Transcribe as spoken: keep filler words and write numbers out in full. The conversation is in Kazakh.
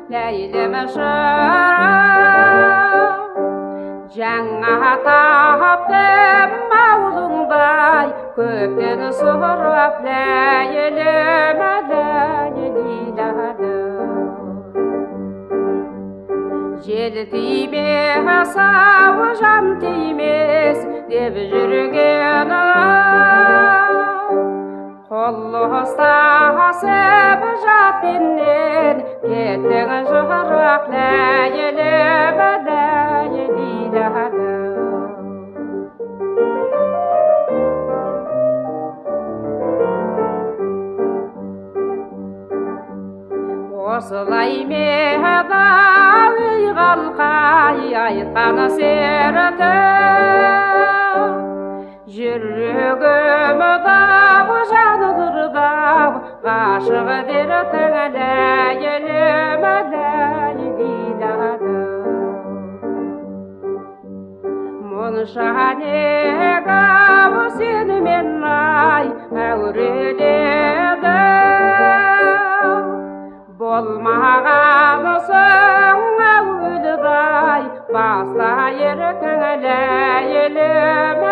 Leylim жаңа таптым аулыңдай көптен сұрап ләйлім жел тимес ау жан тимес деп жүрген қол ұстасып жатпеннен кеттің жырақ ләйлім осылай меда үй қалқай айтқан серті жүрегім дау жаны дұрдау ғашық дертің ләйлім ләйлилады мұнша неғау сенімен ай әуреледі болмаған соң әуелбай баста еркің ләйлім